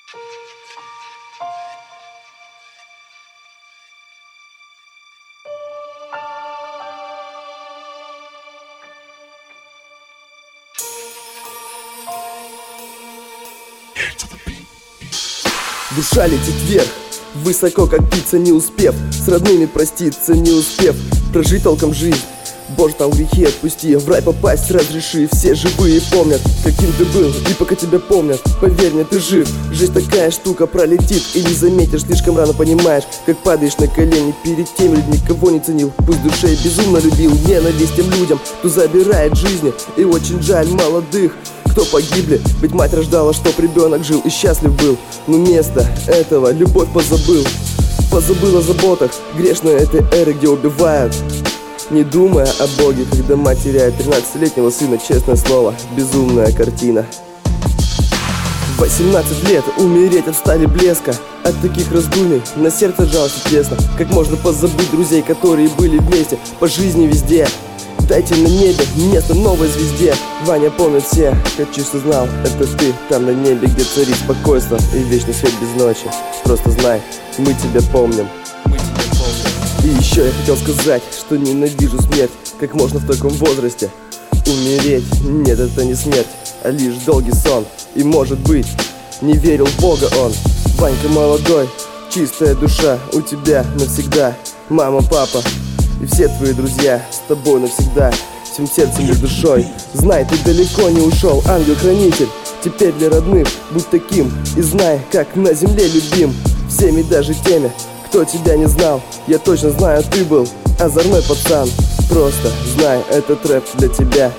Душа летит вверх, высоко, как птица, не успев с родными проститься, не успев прожить толком жизнь. Боже, там грехи отпусти, в рай попасть разреши. Все живые помнят, каким ты был, и пока тебя помнят, поверь мне, ты жив. Жизнь такая штука, пролетит и не заметишь. Слишком рано понимаешь, как падаешь на колени перед теми людьми, кого не ценил. Пусть в душе безумно любил, ненависть тем людям, кто забирает жизни. И очень жаль молодых, кто погибли, ведь мать рождала, чтоб ребенок жил и счастлив был. Но вместо этого любовь позабыл. Позабыл о заботах грешной этой эры, где убивают, не думая о Боге, когда мать теряет 13-летнего сына. Честное слово, безумная картина. 18 лет, умереть от стали блеска. От таких раздумий на сердце жалость и тесно. Как можно позабыть друзей, которые были вместе по жизни везде? Дайте на небе место новой звезде. Ваня помнит все, хочу, что знал, это ты. Там на небе, где царит спокойствие и вечный свет без ночи. Просто знай, мы тебя помним. И еще я хотел сказать, что ненавижу смерть. Как можно в таком возрасте умереть? Нет, это не смерть, а лишь долгий сон. И может быть, не верил в Бога он. Ванька молодой, чистая душа у тебя навсегда. Мама, папа и все твои друзья с тобой навсегда, всем сердцем и душой. Знай, ты далеко не ушел, ангел-хранитель. Теперь для родных будь таким и знай, как на земле любим всеми, даже теми, кто тебя не знал. Я точно знаю, ты был озорной пацан. Просто знай, этот рэп для тебя.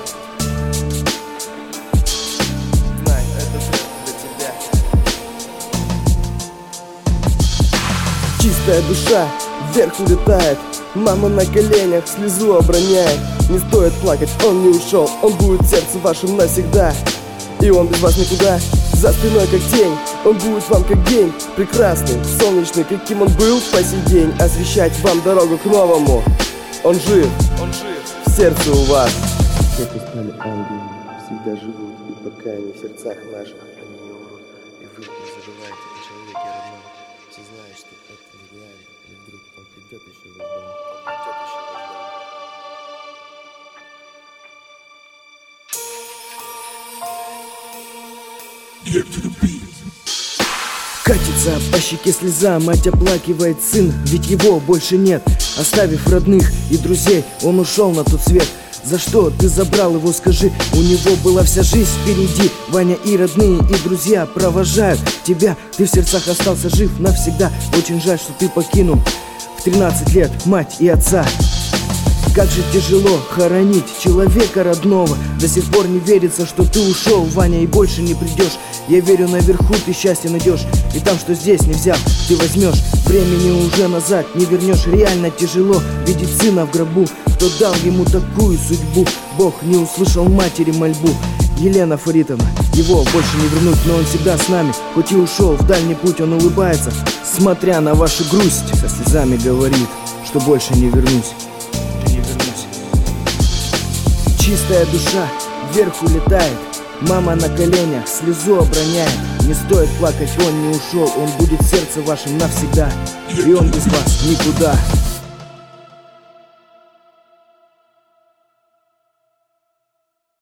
Знай, этот рэп для тебя. Чистая душа вверх улетает, мама на коленях слезу оброняет. Не стоит плакать, он не ушел, он будет в сердце вашем навсегда. И он без вас никуда, за спиной как тень. Он будет вам как день, прекрасный, солнечный, каким он был по сей день. Освещать вам дорогу к новому. Он жив в сердце у вас. Те, кто стали ангелами, всегда живут. И пока они в сердцах наших, они не умрут. И вы не забывайте о человеке родном. Все знают, что это нереально. И вдруг он придет еще в дом. Катится по щеке слеза, мать оплакивает сын, ведь его больше нет. Оставив родных и друзей, он ушел на тот свет. За что ты забрал его, скажи? У него была вся жизнь впереди. Ваня и родные, и друзья провожают тебя. Ты в сердцах остался жив навсегда. Очень жаль, что ты покинул в 13 лет мать и отца. Как же тяжело хоронить человека родного. До сих пор не верится, что ты ушел, Ваня, и больше не придешь. Я верю, наверху ты счастье найдешь, и там, что здесь не взял, ты возьмешь. Времени уже назад не вернешь. Реально тяжело видеть сына в гробу. Кто дал ему такую судьбу? Бог не услышал матери мольбу. Елена Фаритовна, его больше не вернуть, но он всегда с нами. Хоть и ушел в дальний путь, он улыбается, смотря на вашу грусть. Со слезами говорит, что больше не вернусь. Чистая душа вверх улетает, мама на коленях слезу оброняет. Не стоит плакать, он не ушел, он будет в сердце вашем навсегда. И он без вас никуда.